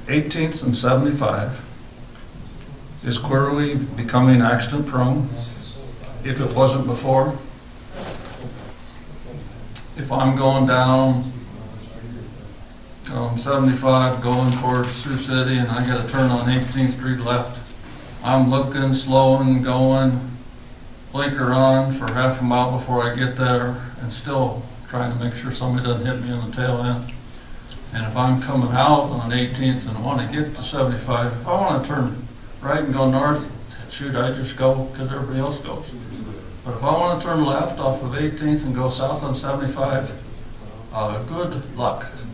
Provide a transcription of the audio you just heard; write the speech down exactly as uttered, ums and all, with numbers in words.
eighteenth and seventy-five is clearly becoming accident prone, if it wasn't before. If I'm going down um, seventy-five going towards Sioux City and I got to turn on eighteenth Street left, I'm looking, slowing, going, blinker on for half a mile before I get there, and still trying to make sure somebody doesn't hit me on the tail end. And if I'm coming out on eighteenth and I want to get to seventy-five, if I want to turn right and go north, shoot, I just go because everybody else goes. But if I want to turn left off of eighteenth and go south on seventy-five, uh, good luck.